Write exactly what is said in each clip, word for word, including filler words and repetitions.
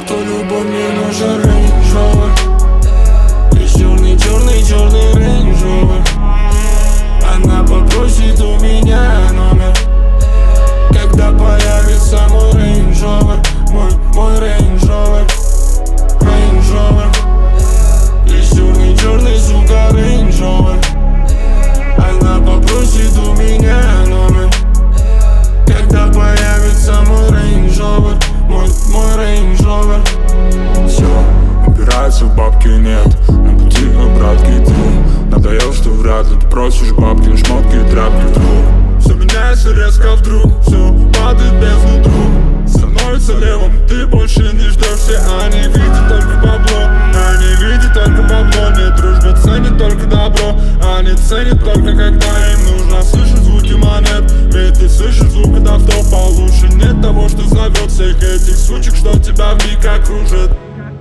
черту любовь, мне нужен Range Rover. Лишь черный, черный, черный Range Rover. Она попросит у меня номер, когда появится мой Range Rover. Мой, мой Range Rover. Range Rover. Лишь черный, черный, сука, Range Rover. Она попросит у меня номер, когда появится мой Range Rover. Мой, мой Range Rover. Все, упирается в бабки, нет. На пути обратки иду. Надоел, что вряд ли ты просишь бабки, шмотки и тряпки вдруг. Все меняется резко вдруг, все падает без друг. Становится левым, ты больше не ждешься. Они видят только бабло, они видят только бабло. Нет, дружба ценит только добро. Они ценят только когда им нужно слышать звуки монет. Ведь ты слышишь звук от авто получше. Нет того, что зовет всех этих сучек, что тебя вмиг окружит.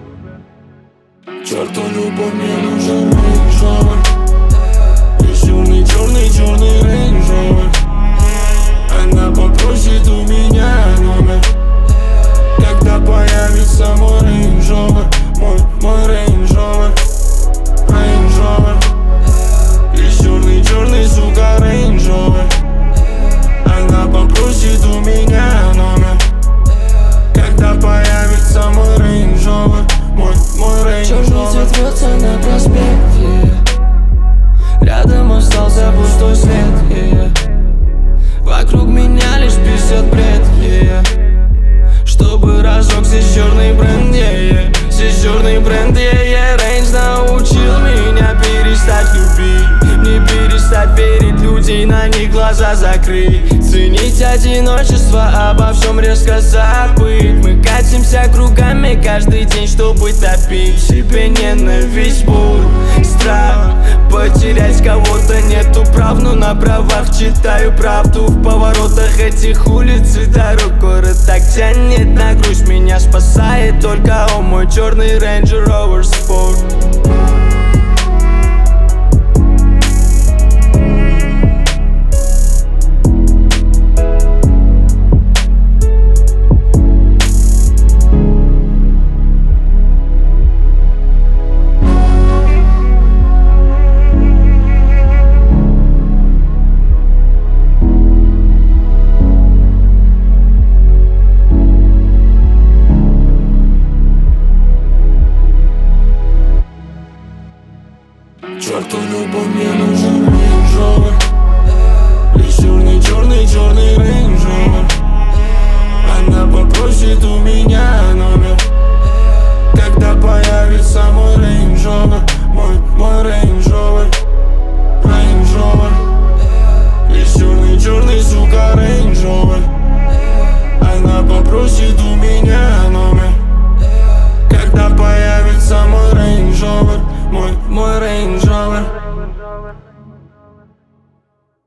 Черту любовь, мне нужен Range Rover. Лишь черный, черный, черный Range Rover. Она попросит у меня номер, когда появится мой Range Rover. Мой, мой Range Rover. Range Rover. Лишь черный, черный, сука, Range Rover. Она попросит у меня номер, когда появится мой Range Rover. Мой, мой Range Rover. Черный цвет рвется на проспекте, рядом остался пустой свет, yeah. Вокруг меня лишь писает бред, yeah. Чтобы разжег здесь черный бренд, yeah, yeah. Здесь черный бренд, yeah, yeah. Range научил меня перестать любить, не перестать верить людей, на них глаза закрыть. Ценить одиночество, обо всем резко забыть. Мы катимся кругами каждый день, чтобы топить в себе ненависть, боль, страх. Потерять кого-то нету прав, но на правах читаю правду. В поворотах этих улиц и дорог город так тянет на грусть. Меня спасает только он, мой черный Range Rover Sport. Черту любовь, мне